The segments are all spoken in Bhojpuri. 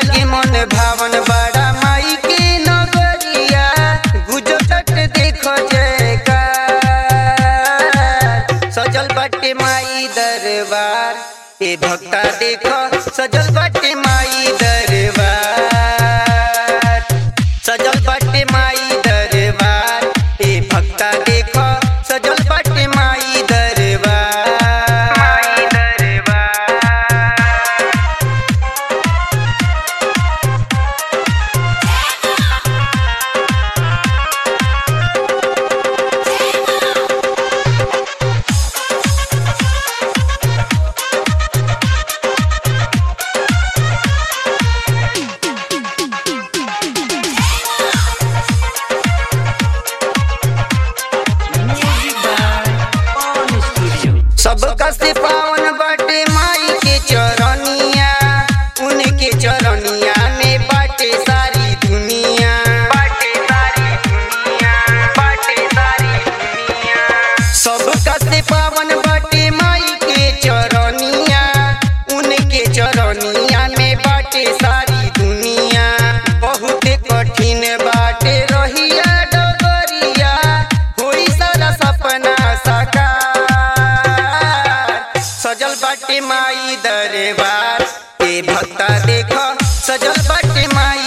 लागे मन भावन बड़ा माई के नगरिया गुजरत देखो जयकार सजल बाटे माई दरबार ए भक्ता देखो सजल बाटे माई दरबार सजल बाटे माई दरबार ए भक्ता देखो सजल बाटे माई दरबार माई दरबार। सबका से पावन बाटे माई के चरनिया उनके चरनिया में बाटे सारी दुनिया बाटे सारी दुनिया बाटे सारी दुनिया सबका से पावन बाटे माई के चरनिया उनके चरनिया में बाटे सारी दुनिया बहुत कठिन बाटे रहिया डगरिया होई सारा सपना साकार सजल बाटे माई दरबार ए भक्ता देखो सजल बाटे माई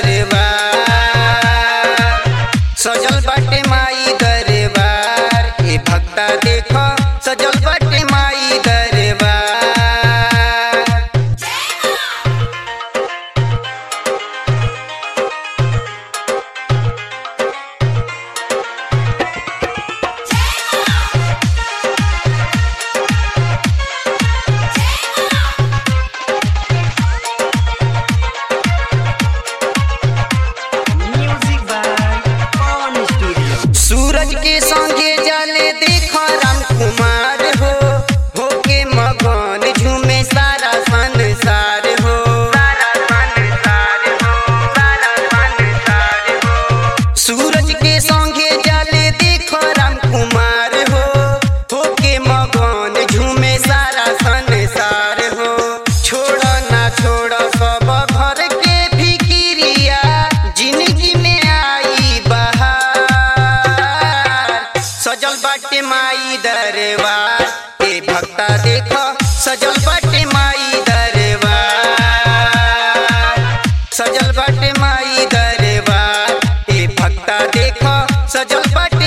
दरबार सजल बाटे माई दरबार ए भक्ता देखो सजल बाटे माई दरबार। सूरज के संगे जाले देखो राम कुमार हो होके मगन झूमे सारा संसार हो सारा संसार हो सारा संसार हो सूरज के संगे जाले देखो राम कुमार हो होके मगन झूमे सारा संसार हो छोड़ ना छोड़ सब घर के फिकिरिया जिंदगी में आई बहार सजल बाटे माई दरबार ए भक्ता देखो सजल बाटे माई दरबार सजल बाटे माई दरबार ए भक्ता देखो सजल बाटे